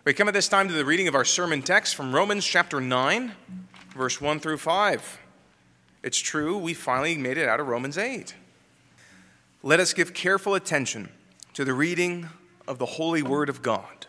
We come at this time to the reading of our sermon text from Romans chapter 9, verse 1 through 5. It's true, we finally made it out of Romans 8. Let us give careful attention to the reading of the holy word of God.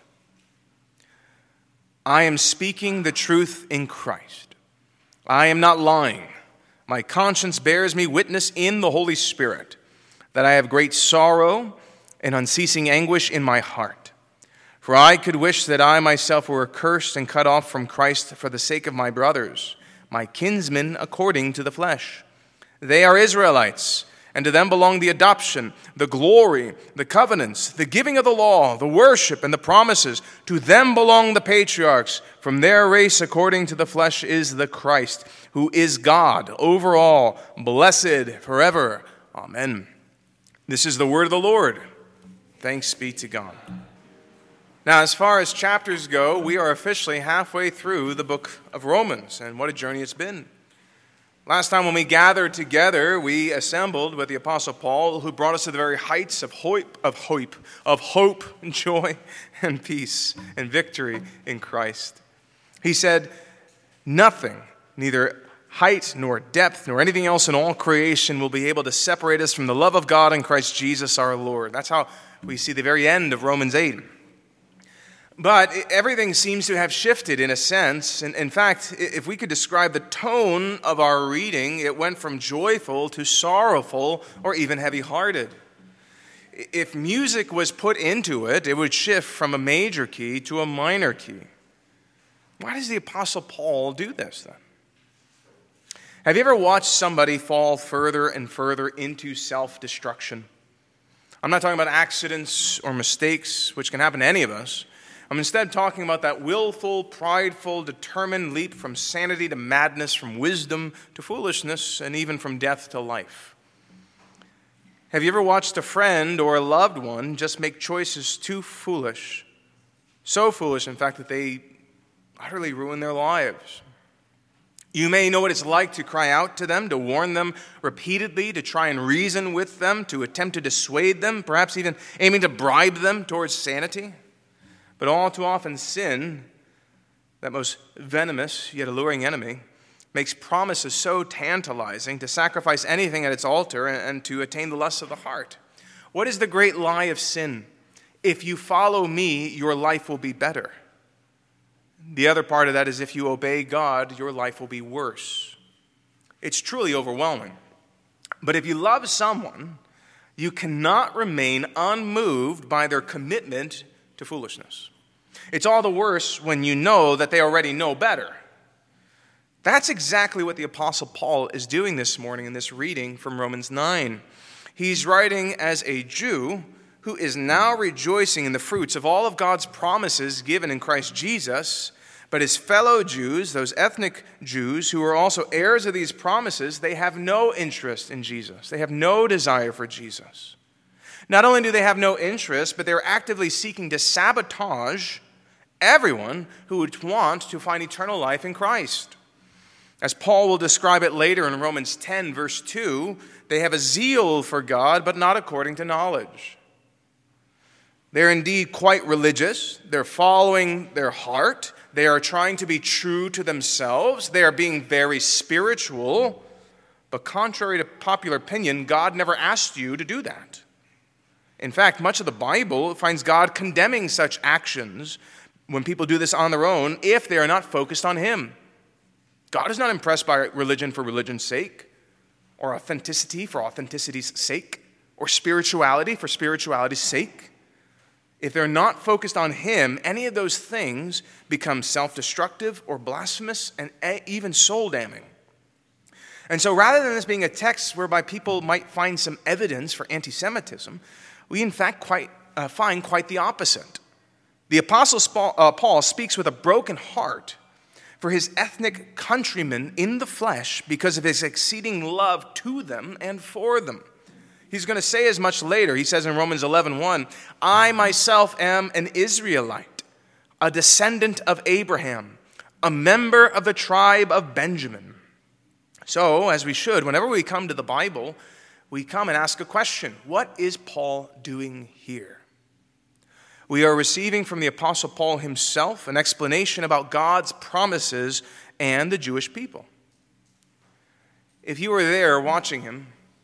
I am speaking the truth in Christ. I am not lying. My conscience bears me witness in the Holy Spirit that I have great sorrow and unceasing anguish in my heart. For I could wish that I myself were accursed and cut off from Christ for the sake of my brothers, my kinsmen according to the flesh. They are Israelites, and to them belong the adoption, the glory, the covenants, the giving of the law, the worship, and the promises. To them belong the patriarchs. From their race according to the flesh is the Christ, who is God over all, blessed forever. Amen. This is the word of the Lord. Thanks be to God. Now, as far as chapters go, we are officially halfway through the book of Romans, and what a journey it's been. Last time when we gathered together, we assembled with the Apostle Paul, who brought us to the very heights of hope, joy, and peace, and victory in Christ. He said, nothing, neither height nor depth nor anything else in all creation will be able to separate us from the love of God in Christ Jesus our Lord. That's how we see the very end of Romans 8. But everything seems to have shifted in a sense. And in fact, if we could describe the tone of our reading, it went from joyful to sorrowful or even heavy-hearted. If music was put into it, it would shift from a major key to a minor key. Why does the Apostle Paul do this then? Have you ever watched somebody fall further and further into self-destruction? I'm not talking about accidents or mistakes, which can happen to any of us. I'm instead talking about that willful, prideful, determined leap from sanity to madness, from wisdom to foolishness, and even from death to life. Have you ever watched a friend or a loved one just make choices too foolish? So foolish, in fact, that they utterly ruin their lives. You may know what it's like to cry out to them, to warn them repeatedly, to try and reason with them, to attempt to dissuade them, perhaps even aiming to bribe them towards sanity. But all too often, sin, that most venomous yet alluring enemy, makes promises so tantalizing to sacrifice anything at its altar and to attain the lusts of the heart. What is the great lie of sin? If you follow me, your life will be better. The other part of that is if you obey God, your life will be worse. It's truly overwhelming. But if you love someone, you cannot remain unmoved by their commitment to foolishness. It's all the worse when you know that they already know better. That's exactly what the Apostle Paul is doing this morning in this reading from Romans 9. He's writing as a Jew who is now rejoicing in the fruits of all of God's promises given in Christ Jesus, but his fellow Jews, those ethnic Jews who are also heirs of these promises, they have no interest in Jesus. They have no desire for Jesus. Not only do they have no interest, but they're actively seeking to sabotage everyone who would want to find eternal life in Christ. As Paul will describe it later in Romans 10, verse 2, they have a zeal for God, but not according to knowledge. They're indeed quite religious. They're following their heart. They are trying to be true to themselves. They are being very spiritual. But contrary to popular opinion, God never asked you to do that. In fact, much of the Bible finds God condemning such actions when people do this on their own if they are not focused on Him. God is not impressed by religion for religion's sake, or authenticity for authenticity's sake, or spirituality for spirituality's sake. If they're not focused on Him, any of those things become self-destructive or blasphemous and even soul-damning. And so rather than this being a text whereby people might find some evidence for anti-Semitism, we in fact find quite the opposite. The Apostle Paul speaks with a broken heart for his ethnic countrymen in the flesh because of his exceeding love to them and for them. He's going to say as much later. He says in Romans 11:1, I myself am an Israelite, a descendant of Abraham, a member of the tribe of Benjamin. So, as we should, whenever we come to the Bible, we come and ask a question. What is Paul doing here? We are receiving from the Apostle Paul himself an explanation about God's promises and the Jewish people. If you were there watching him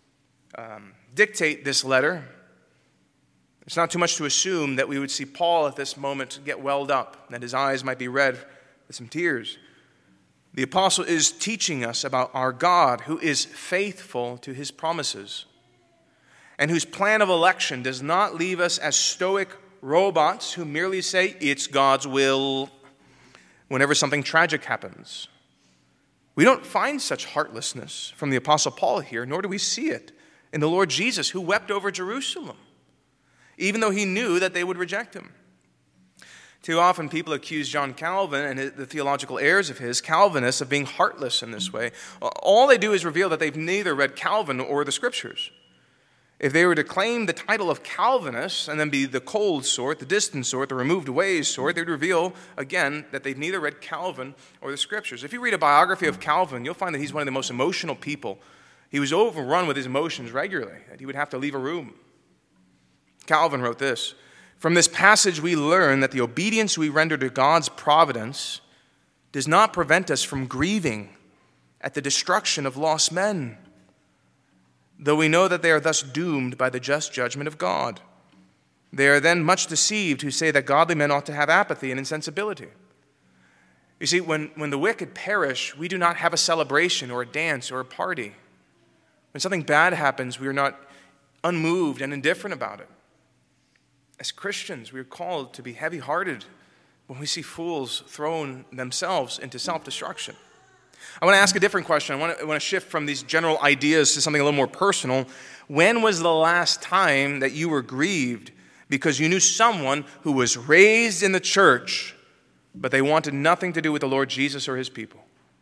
dictate this letter, it's not too much to assume that we would see Paul at this moment get welled up, that his eyes might be red with some tears. The apostle is teaching us about our God who is faithful to his promises and whose plan of election does not leave us as stoic robots who merely say, "It's God's will," whenever something tragic happens. We don't find such heartlessness from the Apostle Paul here, nor do we see it in the Lord Jesus, who wept over Jerusalem, even though he knew that they would reject him. Too often people accuse John Calvin and the theological heirs of his, Calvinists, of being heartless in this way. All they do is reveal that they've neither read Calvin or the Scriptures. If they were to claim the title of Calvinist and then be the cold sort, the distant sort, the removed away sort, they would reveal, again, that they've neither read Calvin or the Scriptures. If you read a biography of Calvin, you'll find that he's one of the most emotional people. He was overrun with his emotions regularly, that he would have to leave a room. Calvin wrote this: "From this passage we learn that the obedience we render to God's providence does not prevent us from grieving at the destruction of lost men, though we know that they are thus doomed by the just judgment of God. They are then much deceived who say that godly men ought to have apathy and insensibility." You see, when the wicked perish, we do not have a celebration or a dance or a party. When something bad happens, we are not unmoved and indifferent about it. As Christians, we are called to be heavy-hearted when we see fools thrown themselves into self-destruction. I want to ask a different question. I want to shift from these general ideas to something a little more personal. When was the last time that you were grieved because you knew someone who was raised in the church, but they wanted nothing to do with the Lord Jesus or his people?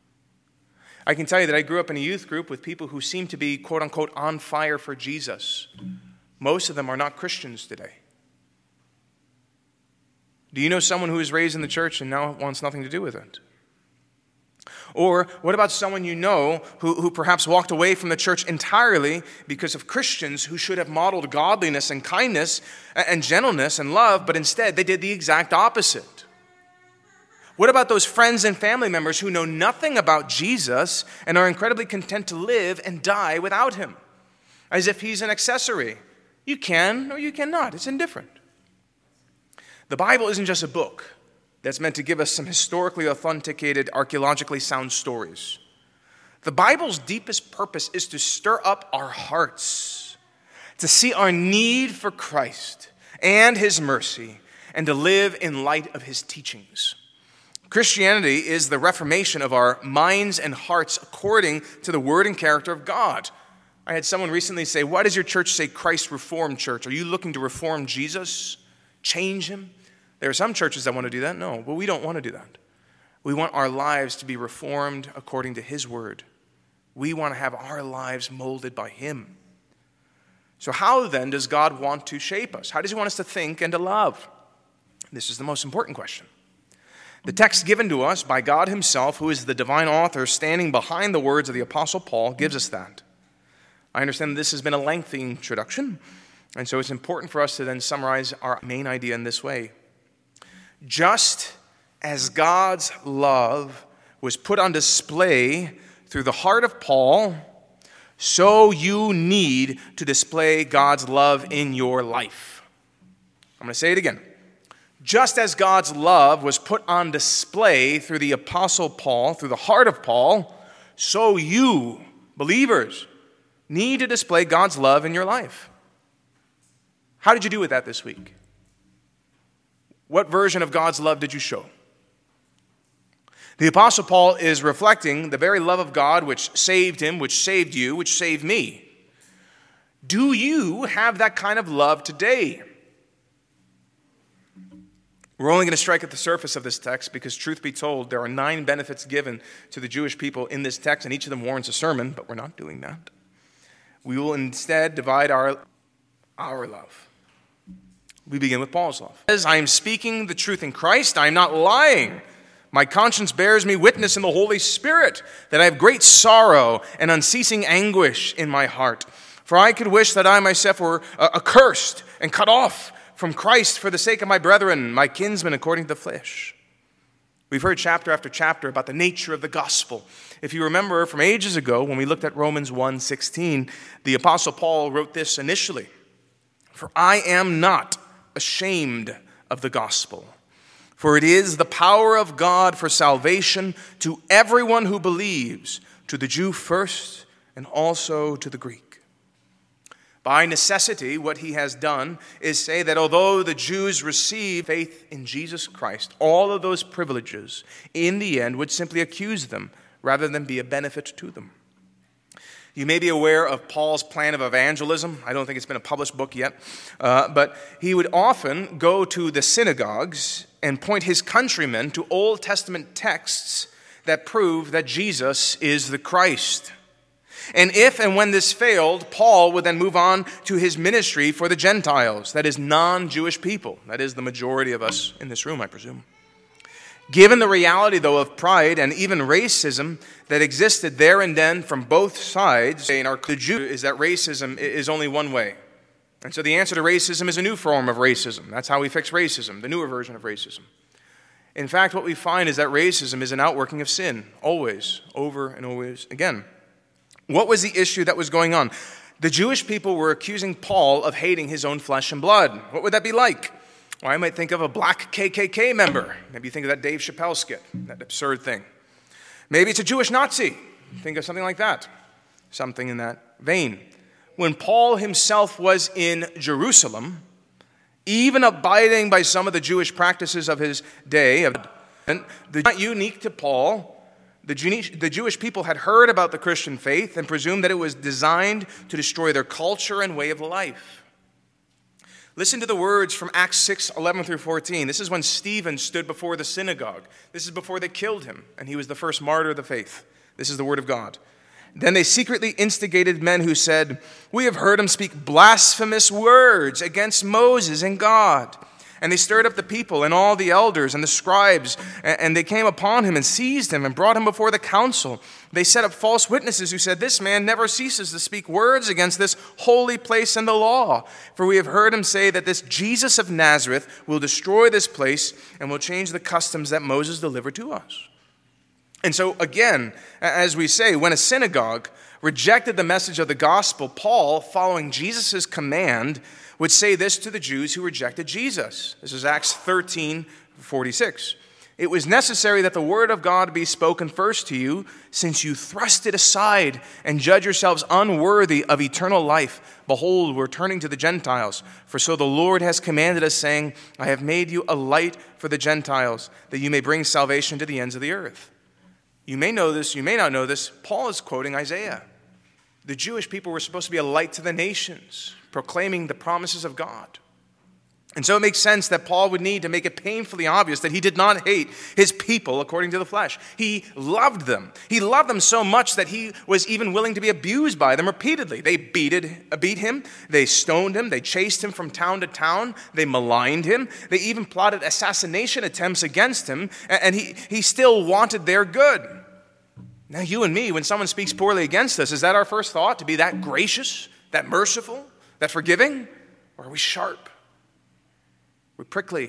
I can tell you that I grew up in a youth group with people who seem to be, quote-unquote, on fire for Jesus. Most of them are not Christians today. Do you know someone who was raised in the church and now wants nothing to do with it? Or what about someone you know who perhaps walked away from the church entirely because of Christians who should have modeled godliness and kindness and gentleness and love, but instead they did the exact opposite? What about those friends and family members who know nothing about Jesus and are incredibly content to live and die without him, as if he's an accessory? You can or you cannot. It's indifferent. The Bible isn't just a book that's meant to give us some historically authenticated, archaeologically sound stories. The Bible's deepest purpose is to stir up our hearts, to see our need for Christ and his mercy, and to live in light of his teachings. Christianity is the reformation of our minds and hearts according to the word and character of God. I had someone recently say, "Why does your church say Christ Reformed Church? Are you looking to reform Jesus? Change him?" There are some churches that want to do that. No, but we don't want to do that. We want our lives to be reformed according to his word. We want to have our lives molded by him. So how then does God want to shape us? How does he want us to think and to love? This is the most important question. The text given to us by God himself, who is the divine author standing behind the words of the Apostle Paul, gives us that. I understand this has been a lengthy introduction, and so it's important for us to then summarize our main idea in this way. Just as God's love was put on display through the heart of Paul, so you need to display God's love in your life. I'm going to say it again. Just as God's love was put on display through the Apostle Paul, through the heart of Paul, so you, believers, need to display God's love in your life. How did you do with that this week? What version of God's love did you show? The Apostle Paul is reflecting the very love of God which saved him, which saved you, which saved me. Do you have that kind of love today? We're only going to strike at the surface of this text because, truth be told, there are 9 benefits given to the Jewish people in this text, and each of them warrants a sermon, but we're not doing that. We will instead divide our love. We begin with Paul's love. As I am speaking the truth in Christ, I am not lying. My conscience bears me witness in the Holy Spirit that I have great sorrow and unceasing anguish in my heart. For I could wish that I myself were accursed and cut off from Christ for the sake of my brethren, my kinsmen according to the flesh. We've heard chapter after chapter about the nature of the gospel. If you remember from ages ago when we looked at Romans 1:16, the Apostle Paul wrote this initially. For I am not ashamed of the gospel, for it is the power of God for salvation to everyone who believes, to the Jew first and also to the Greek. By necessity, what he has done is say that although the Jews receive faith in Jesus Christ, all of those privileges in the end would simply accuse them rather than be a benefit to them. You may be aware of Paul's plan of evangelism. I don't think it's been a published book yet. But he would often go to the synagogues and point his countrymen to Old Testament texts that prove that Jesus is the Christ. And if and when this failed, Paul would then move on to his ministry for the Gentiles, that is, non-Jewish people. That is the majority of us in this room, I presume. Given the reality, though, of pride and even racism that existed there and then from both sides, in our Jew is that racism is only one way. And so the answer to racism is a new form of racism. That's how we fix racism, the newer version of racism. In fact, what we find is that racism is an outworking of sin, always, over and always again. What was the issue that was going on? The Jewish people were accusing Paul of hating his own flesh and blood. What would that be like? Well, I might think of a black KKK member. Maybe you think of that Dave Chappelle skit, that absurd thing. Maybe it's a Jewish Nazi. Think of something like that. Something in that vein. When Paul himself was in Jerusalem, even abiding by some of the Jewish practices of his day, not unique to Paul, the Jewish people had heard about the Christian faith and presumed that it was designed to destroy their culture and way of life. Listen to the words from Acts 6:11 through 14. This is when Stephen stood before the synagogue. This is before they killed him, and he was the first martyr of the faith. This is the word of God. Then they secretly instigated men who said, "We have heard him speak blasphemous words against Moses and God." And they stirred up the people and all the elders and the scribes, and they came upon him and seized him and brought him before the council. They set up false witnesses who said, "This man never ceases to speak words against this holy place and the law. For we have heard him say that this Jesus of Nazareth will destroy this place and will change the customs that Moses delivered to us." And so again, as we say, when a synagogue rejected the message of the gospel, Paul, following Jesus' command, would say this to the Jews who rejected Jesus. This is Acts 13:46. "It was necessary that the word of God be spoken first to you, since you thrust it aside and judge yourselves unworthy of eternal life. Behold, we're turning to the Gentiles. For so the Lord has commanded us, saying, I have made you a light for the Gentiles, that you may bring salvation to the ends of the earth." You may know this, you may not know this. Paul is quoting Isaiah. The Jewish people were supposed to be a light to the nations, proclaiming the promises of God. And so it makes sense that Paul would need to make it painfully obvious that he did not hate his people according to the flesh. He loved them. He loved them so much that he was even willing to be abused by them repeatedly. They beat him. They stoned him. They chased him from town to town. They maligned him. They even plotted assassination attempts against him. And he still wanted their good. Now you and me, when someone speaks poorly against us, is that our first thought? To be that gracious, that merciful, that forgiving? Or are we sharp? We're prickly.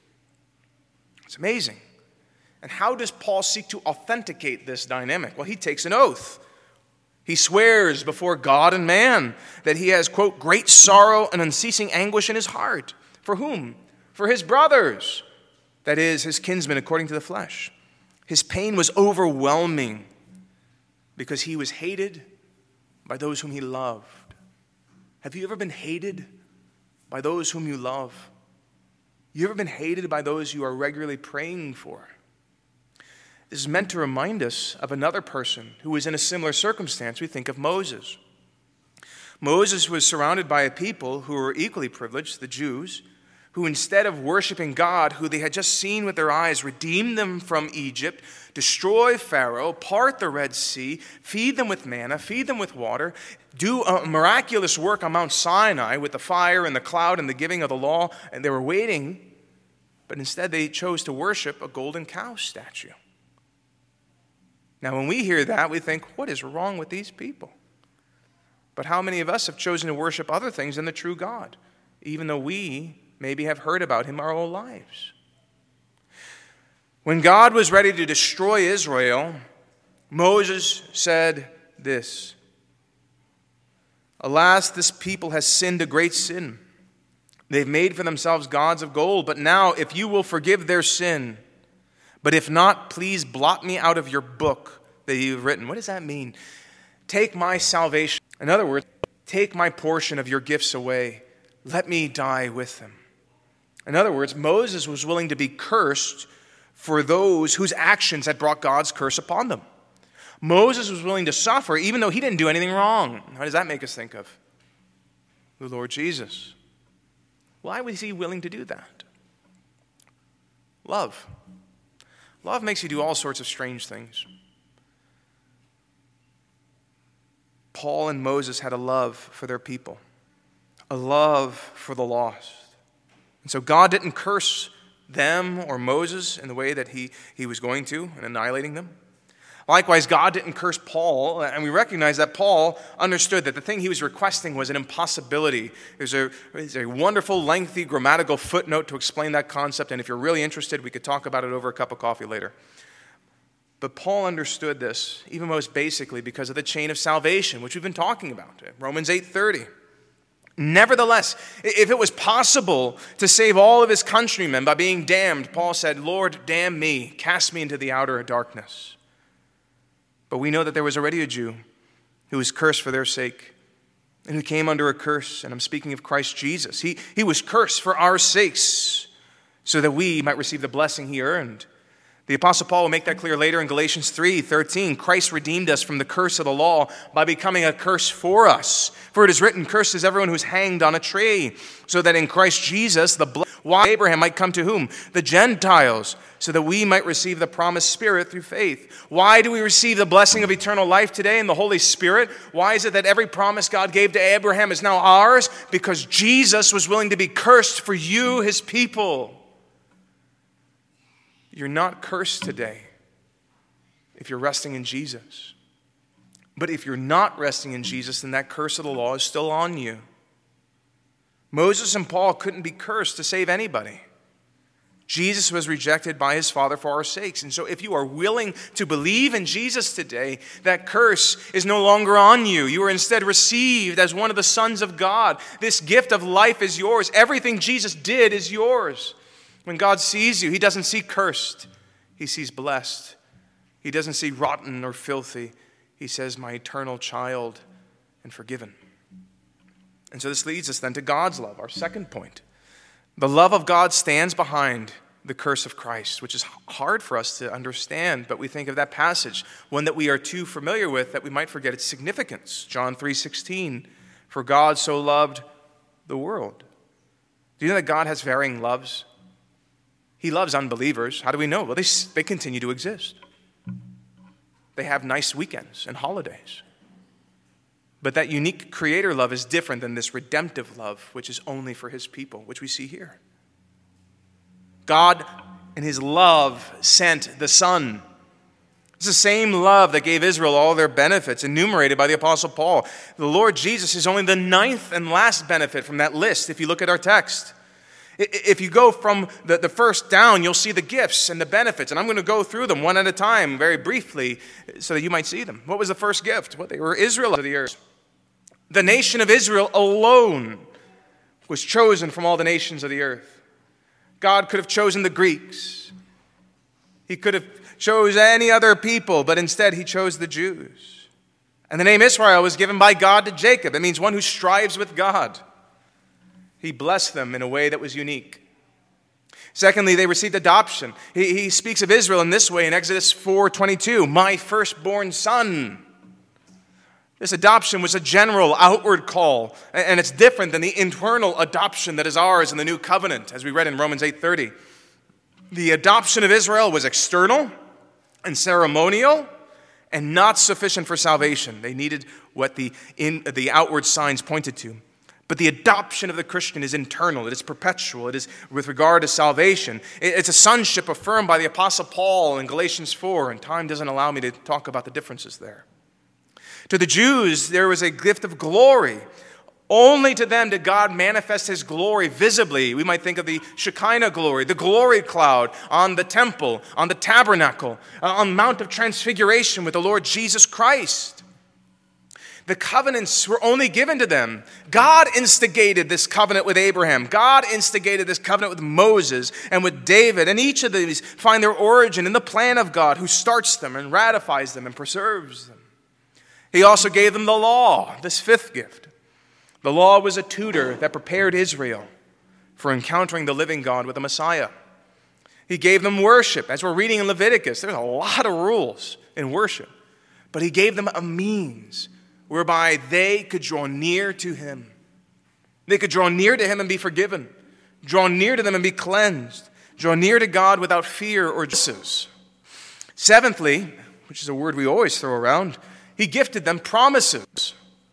It's amazing. And how does Paul seek to authenticate this dynamic? Well, he takes an oath. He swears before God and man that he has, quote, great sorrow and unceasing anguish in his heart. For whom? For his brothers. That is, his kinsmen according to the flesh. His pain was overwhelming because he was hated by those whom he loved. Have you ever been hated by those whom you love? You ever been hated by those you are regularly praying for? This is meant to remind us of another person who was in a similar circumstance. We think of Moses. Moses was surrounded by a people who were equally privileged, the Jews, who instead of worshiping God, who they had just seen with their eyes, redeem them from Egypt, destroy Pharaoh, part the Red Sea, feed them with manna, feed them with water, do a miraculous work on Mount Sinai with the fire and the cloud and the giving of the law, and they were waiting, but instead they chose to worship a golden cow statue. Now when we hear that, we think, what is wrong with these people? But how many of us have chosen to worship other things than the true God, even though we maybe have heard about him our whole lives. When God was ready to destroy Israel, Moses said this, "Alas, this people has sinned a great sin. They've made for themselves gods of gold. But now, if you will forgive their sin, but if not, please blot me out of your book that you've written." What does that mean? Take my salvation. In other words, take my portion of your gifts away. Let me die with them. In other words, Moses was willing to be cursed for those whose actions had brought God's curse upon them. Moses was willing to suffer even though he didn't do anything wrong. How does that make us think of the Lord Jesus? Why was he willing to do that? Love. Love makes you do all sorts of strange things. Paul and Moses had a love for their people, a love for the lost. And so God didn't curse them or Moses in the way that he was going to in annihilating them. Likewise, God didn't curse Paul, and we recognize that Paul understood that the thing he was requesting was an impossibility. There's a wonderful, lengthy grammatical footnote to explain that concept, and if you're really interested, we could talk about it over a cup of coffee later. But Paul understood this, even most basically, because of the chain of salvation, which we've been talking about, Romans 8:30. Nevertheless, if it was possible to save all of his countrymen by being damned, Paul said, "Lord, damn me, cast me into the outer darkness." But we know that there was already a Jew who was cursed for their sake and who came under a curse, and I'm speaking of Christ Jesus. He was cursed for our sakes so that we might receive the blessing he earned. The Apostle Paul will make that clear later in Galatians 3:13. Christ redeemed us from the curse of the law by becoming a curse for us. For it is written, "Cursed is everyone who's hanged on a tree," so that in Christ Jesus, why Abraham might come to whom? The Gentiles, so that we might receive the promised Spirit through faith. Why do we receive the blessing of eternal life today in the Holy Spirit? Why is it that every promise God gave to Abraham is now ours? Because Jesus was willing to be cursed for you, his people. You're not cursed today if you're resting in Jesus. But if you're not resting in Jesus, then that curse of the law is still on you. Moses and Paul couldn't be cursed to save anybody. Jesus was rejected by his Father for our sakes. And so if you are willing to believe in Jesus today, that curse is no longer on you. You are instead received as one of the sons of God. This gift of life is yours. Everything Jesus did is yours. When God sees you, he doesn't see cursed. He sees blessed. He doesn't see rotten or filthy. He says, "My eternal child and forgiven." And so this leads us then to God's love, our second point. The love of God stands behind the curse of Christ, which is hard for us to understand, but we think of that passage, one that we are too familiar with that we might forget its significance. John 3:16, "For God so loved the world." Do you know that God has varying loves? He loves unbelievers. How do we know? Well, they continue to exist. They have nice weekends and holidays. But that unique creator love is different than this redemptive love, which is only for his people, which we see here. God, in his love, sent the Son. It's the same love that gave Israel all their benefits, enumerated by the Apostle Paul. The Lord Jesus is only the ninth and last benefit from that list, if you look at our text. If you go from the first down, you'll see the gifts and the benefits. And I'm going to go through them one at a time very briefly so that you might see them. What was the first gift? Well, they were Israel of the earth. The nation of Israel alone was chosen from all the nations of the earth. God could have chosen the Greeks. He could have chose any other people, but instead he chose the Jews. And the name Israel was given by God to Jacob. It means one who strives with God. He blessed them in a way that was unique. Secondly, they received adoption. He speaks of Israel in this way in Exodus 4:22, "My firstborn son." This adoption was a general outward call, and it's different than the internal adoption that is ours in the new covenant, as we read in Romans 8:30. The adoption of Israel was external and ceremonial and not sufficient for salvation. They needed what the outward signs pointed to. But the adoption of the Christian is internal. It is perpetual. It is with regard to salvation. It's a sonship affirmed by the Apostle Paul in Galatians 4, and time doesn't allow me to talk about the differences there. To the Jews, there was a gift of glory. Only to them did God manifest his glory visibly. We might think of the Shekinah glory, the glory cloud on the temple, on the tabernacle, on Mount of Transfiguration with the Lord Jesus Christ. The covenants were only given to them. God instigated this covenant with Abraham. God instigated this covenant with Moses and with David. And each of these find their origin in the plan of God, who starts them and ratifies them and preserves them. He also gave them the law, this fifth gift. The law was a tutor that prepared Israel for encountering the living God with the Messiah. He gave them worship. As we're reading in Leviticus, there's a lot of rules in worship. But he gave them a means whereby they could draw near to him. They could draw near to him and be forgiven. Draw near to them and be cleansed. Draw near to God without fear or justice. Seventhly, which is a word we always throw around, he gifted them promises.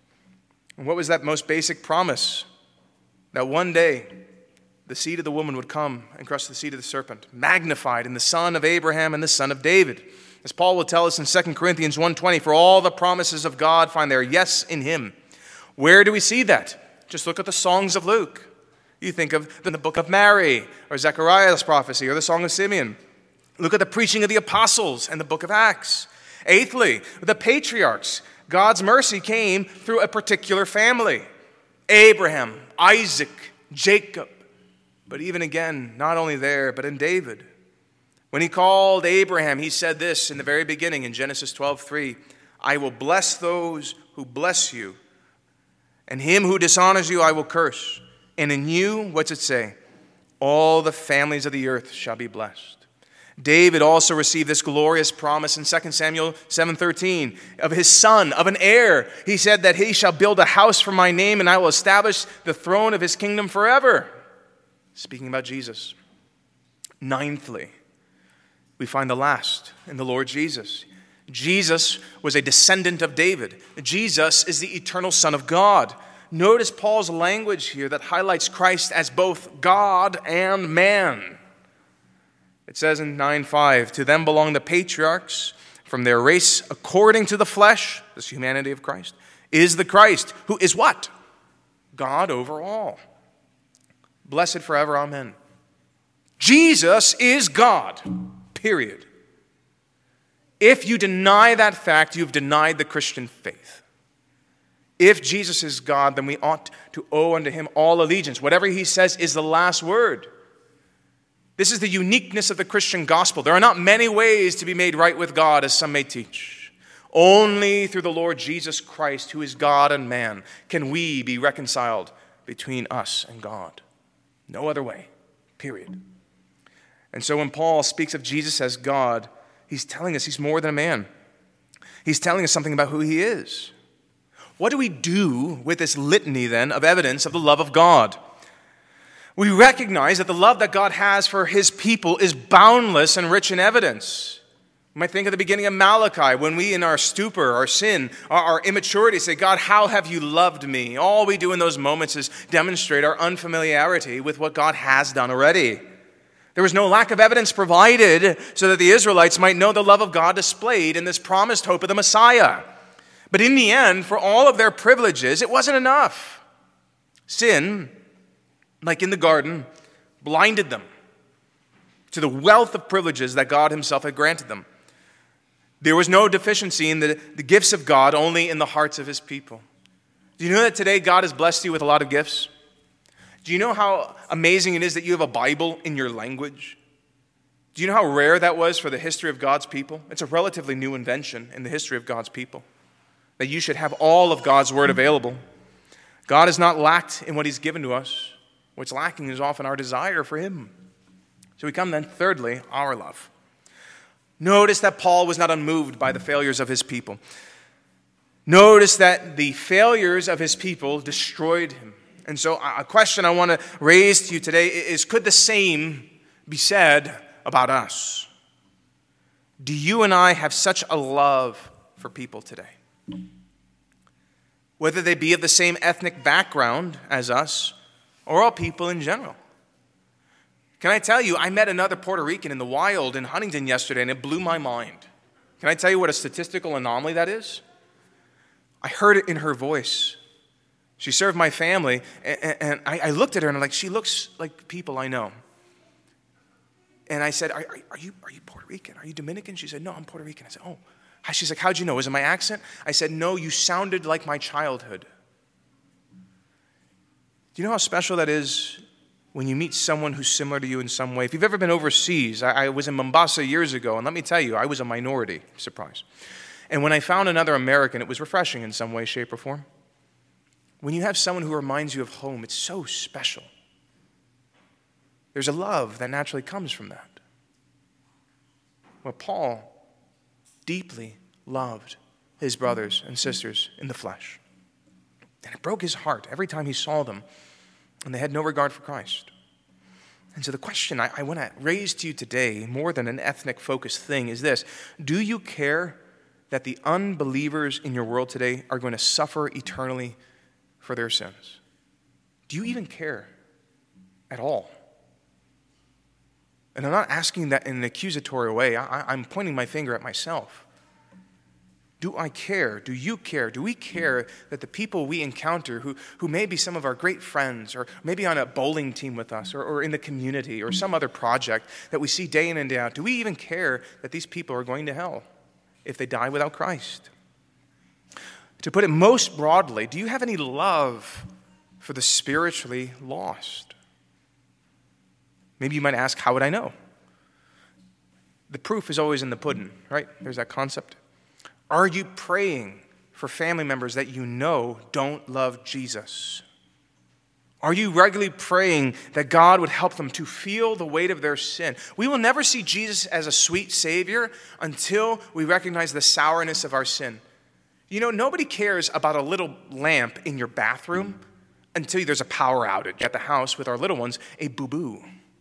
And what was that most basic promise? That one day the seed of the woman would come and crush the seed of the serpent, magnified in the son of Abraham and the son of David. As Paul will tell us in 2 Corinthians 1:20, for all the promises of God find their yes in him. Where do we see that? Just look at the songs of Luke. You think of the book of Mary, or Zechariah's prophecy, or the Song of Simeon. Look at the preaching of the apostles and the book of Acts. Eighthly, the patriarchs. God's mercy came through a particular family. Abraham, Isaac, Jacob. But even again, not only there, but in David. When he called Abraham, he said this in the very beginning in Genesis 12:3, I will bless those who bless you, and him who dishonors you I will curse. And in you, what's it say? All the families of the earth shall be blessed. David also received this glorious promise in 2 Samuel 7:13 of his son, of an heir. He said that he shall build a house for my name, and I will establish the throne of his kingdom forever. Speaking about Jesus. Ninthly, we find the last in the Lord Jesus. Jesus was a descendant of David. Jesus is the eternal Son of God. Notice Paul's language here that highlights Christ as both God and man. It says in 9:5, to them belong the patriarchs from their race according to the flesh, this humanity of Christ, is the Christ, who is what? God over all. Blessed forever, amen. Jesus is God, period. If you deny that fact, you've denied the Christian faith. If Jesus is God, then we ought to owe unto him all allegiance. Whatever he says is the last word. This is the uniqueness of the Christian gospel. There are not many ways to be made right with God, as some may teach. Only through the Lord Jesus Christ, who is God and man, can we be reconciled between us and God. No other way, period. And so when Paul speaks of Jesus as God, he's telling us he's more than a man. He's telling us something about who he is. What do we do with this litany, then, of evidence of the love of God? We recognize that the love that God has for his people is boundless and rich in evidence. You might think of the beginning of Malachi, when we in our stupor, our sin, our immaturity say, God, how have you loved me? All we do in those moments is demonstrate our unfamiliarity with what God has done already. There was no lack of evidence provided so that the Israelites might know the love of God displayed in this promised hope of the Messiah. But in the end, for all of their privileges, it wasn't enough. Sin, like in the garden, blinded them to the wealth of privileges that God himself had granted them. There was no deficiency in the gifts of God, only in the hearts of his people. Do you know that today God has blessed you with a lot of gifts? Do you know how amazing it is that you have a Bible in your language? Do you know how rare that was for the history of God's people? It's a relatively new invention in the history of God's people, that you should have all of God's word available. God has not lacked in what he's given to us. What's lacking is often our desire for him. So we come then, thirdly, our love. Notice that Paul was not unmoved by the failures of his people. Notice that the failures of his people destroyed him. And so a question I want to raise to you today is, could the same be said about us? Do you and I have such a love for people today? Whether they be of the same ethnic background as us, or all people in general. Can I tell you, I met another Puerto Rican in the wild in Huntington yesterday, and it blew my mind. Can I tell you what a statistical anomaly that is? I heard it in her voice. She served my family, and I looked at her and I'm like, she looks like people I know. And I said, are you Puerto Rican? Are you Dominican? She said, no, I'm Puerto Rican. I said, oh. She's like, how'd you know? Was it my accent? I said, no, you sounded like my childhood. Do you know how special that is when you meet someone who's similar to you in some way? If you've ever been overseas, I was in Mombasa years ago, and let me tell you, I was a minority. Surprise. And when I found another American, it was refreshing in some way, shape, or form. When you have someone who reminds you of home, it's so special. There's a love that naturally comes from that. Well, Paul deeply loved his brothers and sisters in the flesh. And it broke his heart every time he saw them, and they had no regard for Christ. And so the question I want to raise to you today, more than an ethnic-focused thing, is this. Do you care that the unbelievers in your world today are going to suffer eternally for their sins? Do you even care at all? And I'm not asking that in an accusatory way. I'm pointing my finger at myself. Do I care? Do you care? Do we care that the people we encounter who may be some of our great friends, or maybe on a bowling team with us, or in the community, or some other project that we see day in and day out, do we even care that these people are going to hell if they die without Christ? To put it most broadly, do you have any love for the spiritually lost? Maybe you might ask, how would I know? The proof is always in the pudding, right? There's that concept. Are you praying for family members that you know don't love Jesus? Are you regularly praying that God would help them to feel the weight of their sin? We will never see Jesus as a sweet Savior until we recognize the sourness of our sin. You know, nobody cares about a little lamp in your bathroom until there's a power outage at the house with our little ones, a boo-boo.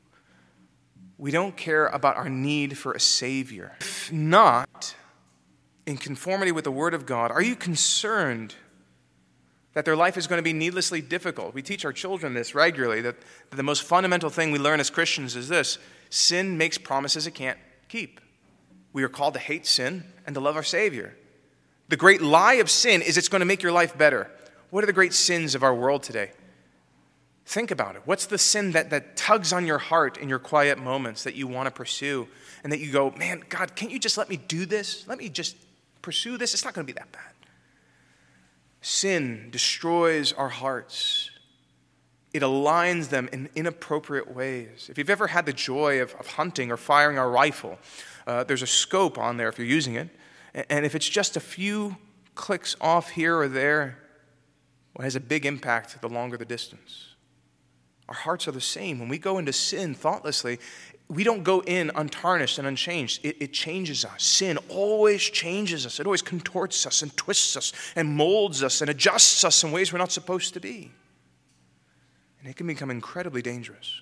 We don't care about our need for a Savior. If not, in conformity with the Word of God, are you concerned that their life is going to be needlessly difficult? We teach our children this regularly, that the most fundamental thing we learn as Christians is this: sin makes promises it can't keep. We are called to hate sin and to love our Savior. The great lie of sin is it's going to make your life better. What are the great sins of our world today? Think about it. What's the sin that tugs on your heart in your quiet moments that you want to pursue, and that you go, man, God, can't you just let me do this? Let me just pursue this. It's not going to be that bad. Sin destroys our hearts. It aligns them in inappropriate ways. If you've ever had the joy of hunting or firing a rifle, there's a scope on there if you're using it. And if it's just a few clicks off here or there, well, it has a big impact the longer the distance. Our hearts are the same. When we go into sin thoughtlessly, we don't go in untarnished and unchanged. It changes us. Sin always changes us. It always contorts us and twists us and molds us and adjusts us in ways we're not supposed to be. And it can become incredibly dangerous.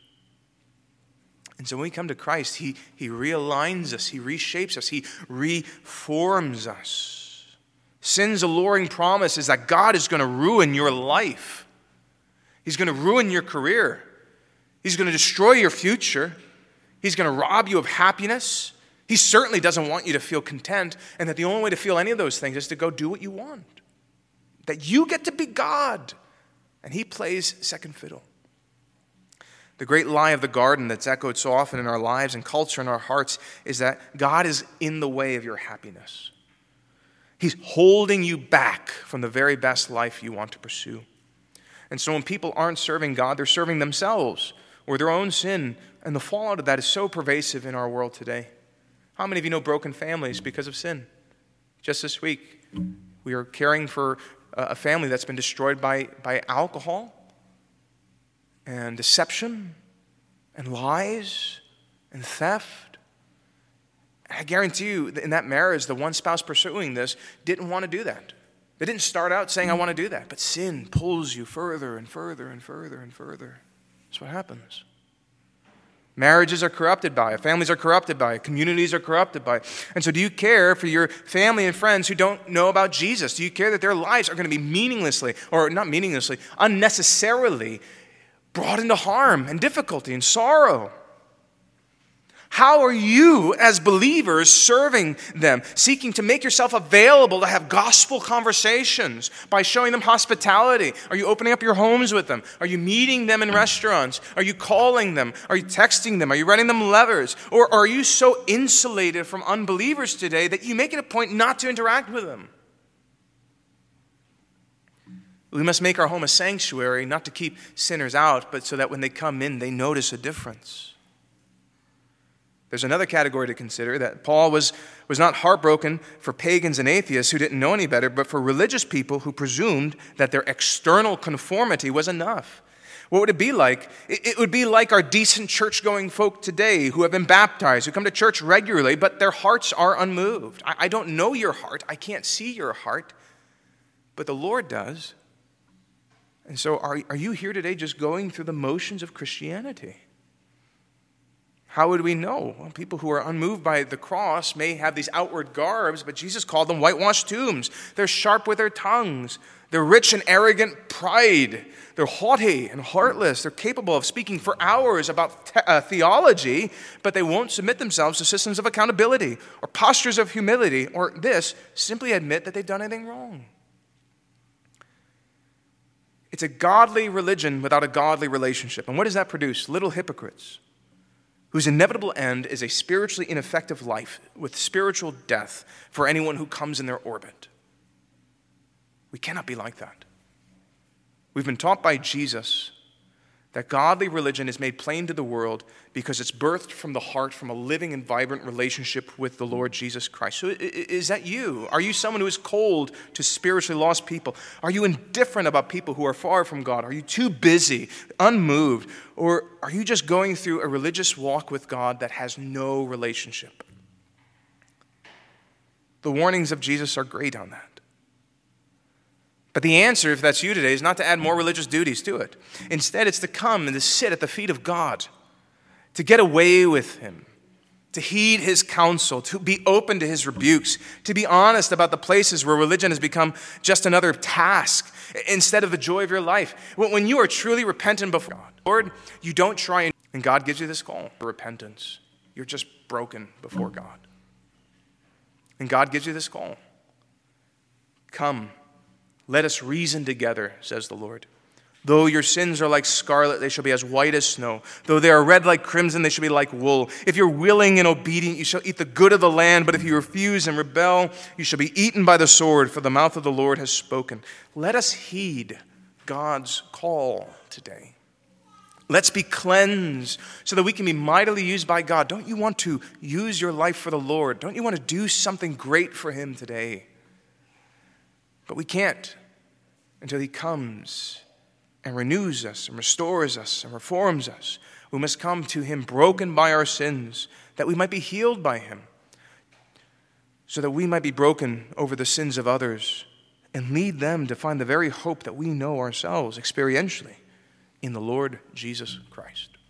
And so when we come to Christ, He realigns us, He reshapes us, He reforms us. Sin's alluring promise is that God is going to ruin your life. He's going to ruin your career. He's going to destroy your future. He's going to rob you of happiness. He certainly doesn't want you to feel content, and that the only way to feel any of those things is to go do what you want. That you get to be God, and He plays second fiddle. The great lie of the garden that's echoed so often in our lives and culture and our hearts is that God is in the way of your happiness. He's holding you back from the very best life you want to pursue. And so when people aren't serving God, they're serving themselves or their own sin, and the fallout of that is so pervasive in our world today. How many of you know broken families because of sin? Just this week, we are caring for a family that's been destroyed by alcohol and deception and lies and theft. And I guarantee you, in that marriage, the one spouse pursuing this didn't want to do that. They didn't start out saying, I want to do that. But sin pulls you further and further and further and further. That's what happens. Marriages are corrupted by it. Families are corrupted by it. Communities are corrupted by it. And so do you care for your family and friends who don't know about Jesus? Do you care that their lives are going to be meaninglessly, or not meaninglessly, unnecessarily brought into harm and difficulty and sorrow? How are you, as believers, serving them, seeking to make yourself available to have gospel conversations by showing them hospitality? Are you opening up your homes with them? Are you meeting them in restaurants? Are you calling them? Are you texting them? Are you writing them letters? Or are you so insulated from unbelievers today that you make it a point not to interact with them? We must make our home a sanctuary, not to keep sinners out, but so that when they come in, they notice a difference. There's another category to consider, that Paul was not heartbroken for pagans and atheists who didn't know any better, but for religious people who presumed that their external conformity was enough. What would it be like? It would be like our decent church-going folk today who have been baptized, who come to church regularly, but their hearts are unmoved. I don't know your heart. I can't see your heart, but the Lord does. And so are you here today just going through the motions of Christianity? How would we know? Well, people who are unmoved by the cross may have these outward garbs, but Jesus called them whitewashed tombs. They're sharp with their tongues. They're rich in arrogant pride. They're haughty and heartless. They're capable of speaking for hours about theology, but they won't submit themselves to systems of accountability or postures of humility, or simply admit that they've done anything wrong. It's a godly religion without a godly relationship. And what does that produce? Little hypocrites, whose inevitable end is a spiritually ineffective life with spiritual death for anyone who comes in their orbit. We cannot be like that. We've been taught by Jesus that godly religion is made plain to the world because it's birthed from the heart, from a living and vibrant relationship with the Lord Jesus Christ. So is that you? Are you someone who is cold to spiritually lost people? Are you indifferent about people who are far from God? Are you too busy, unmoved? Or are you just going through a religious walk with God that has no relationship? The warnings of Jesus are great on that. But the answer, if that's you today, is not to add more religious duties to it. Instead, it's to come and to sit at the feet of God, to get away with Him, to heed His counsel, to be open to His rebukes, to be honest about the places where religion has become just another task instead of the joy of your life. When you are truly repentant before God, Lord, you don't try, and God gives you this call for repentance. You're just broken before God. And God gives you this call. Come. Let us reason together, says the Lord. Though your sins are like scarlet, they shall be as white as snow. Though they are red like crimson, they shall be like wool. If you're willing and obedient, you shall eat the good of the land. But if you refuse and rebel, you shall be eaten by the sword, for the mouth of the Lord has spoken. Let us heed God's call today. Let's be cleansed so that we can be mightily used by God. Don't you want to use your life for the Lord? Don't you want to do something great for Him today? But we can't until He comes and renews us and restores us and reforms us. We must come to Him broken by our sins, that we might be healed by Him, so that we might be broken over the sins of others and lead them to find the very hope that we know ourselves experientially in the Lord Jesus Christ.